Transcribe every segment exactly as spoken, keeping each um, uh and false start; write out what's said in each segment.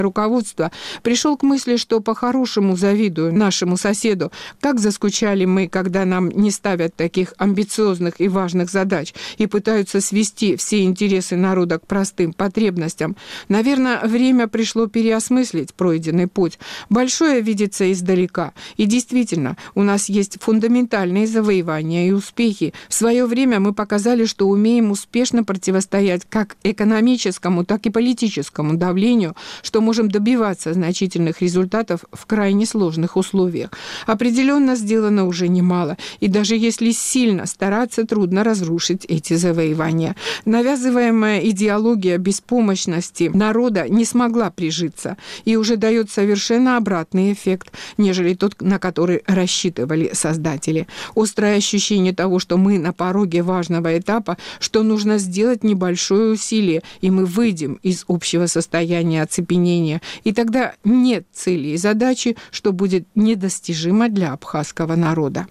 руководства, пришел к мысли, что по-хорошему завидую нашему соседу. Как заскучали мы, когда нам не ставят таких амбициозных и важных задач и пытаются свести все интересы народа к простым потребностям. Наверное, время пришло переосмыслить пройденный путь. Большое видится издалека. И действительно, у нас есть фундаментальные завоевания и успехи. В свое время мы показали, что умеем успешно противостоять как экономическому, так и политическому давлению, что можем добиваться значительных результатов в крайне сложных условиях. Определенно сделано уже немало, и даже если сильно стараться, трудно разрушить эти завоевания. Навязываемая идеология беспомощности народа не смогла прижиться и уже дает совершенно обратный эффект, нежели тот, на который рассчитывали создатели. Острое ощущение того, что мы на пороге важного этапа, что нужно сделать небольшое усилие, и мы выйдем из общего состояния оцепенения. И тогда нет цели и задачи, что будет недостижимо для абхазского народа.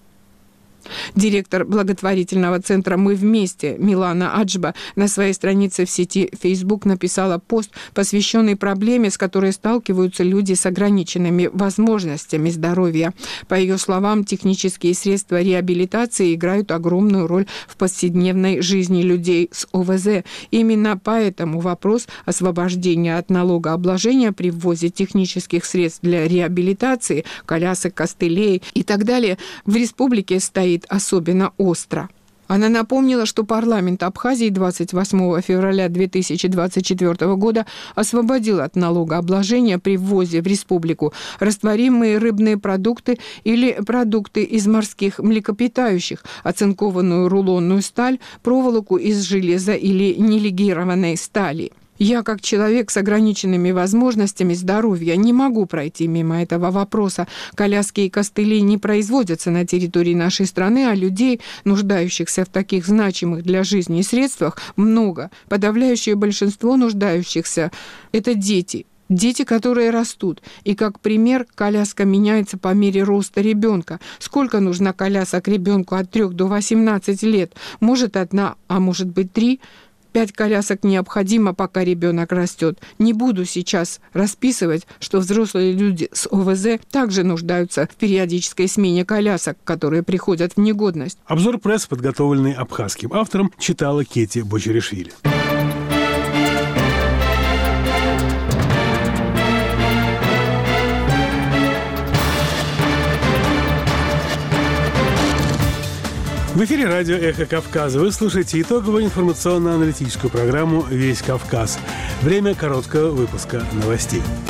Директор благотворительного центра «Мы вместе» Милана Аджба на своей странице в сети Facebook написала пост, посвященный проблеме, с которой сталкиваются люди с ограниченными возможностями здоровья. По ее словам, технические средства реабилитации играют огромную роль в повседневной жизни людей с о вэ зэ. Именно поэтому вопрос освобождения от налогообложения при ввозе технических средств для реабилитации, колясок, костылей и так далее в республике стоит особенно остро. Она напомнила, что парламент Абхазии двадцать восьмого февраля две тысячи двадцать четвёртого года освободил от налогообложения при ввозе в республику растворимые рыбные продукты или продукты из морских млекопитающих, оцинкованную рулонную сталь, проволоку из железа или нелегированной стали. Я, как человек с ограниченными возможностями здоровья, не могу пройти мимо этого вопроса. Коляски и костыли не производятся на территории нашей страны, а людей, нуждающихся в таких значимых для жизни средствах, много. Подавляющее большинство нуждающихся – это дети. Дети, которые растут. И как пример, коляска меняется по мере роста ребенка. Сколько нужно колясок ребенку от трёх до восемнадцати лет? Может, одна, а может быть, три? Пять колясок необходимо, пока ребенок растет. Не буду сейчас расписывать, что взрослые люди с о вэ зэ также нуждаются в периодической смене колясок, которые приходят в негодность. Обзор пресс, подготовленный абхазским автором, читала Кети Бочеришвили. В эфире радио «Эхо Кавказа». Вы слушаете итоговую информационно-аналитическую программу «Весь Кавказ». Время короткого выпуска новостей.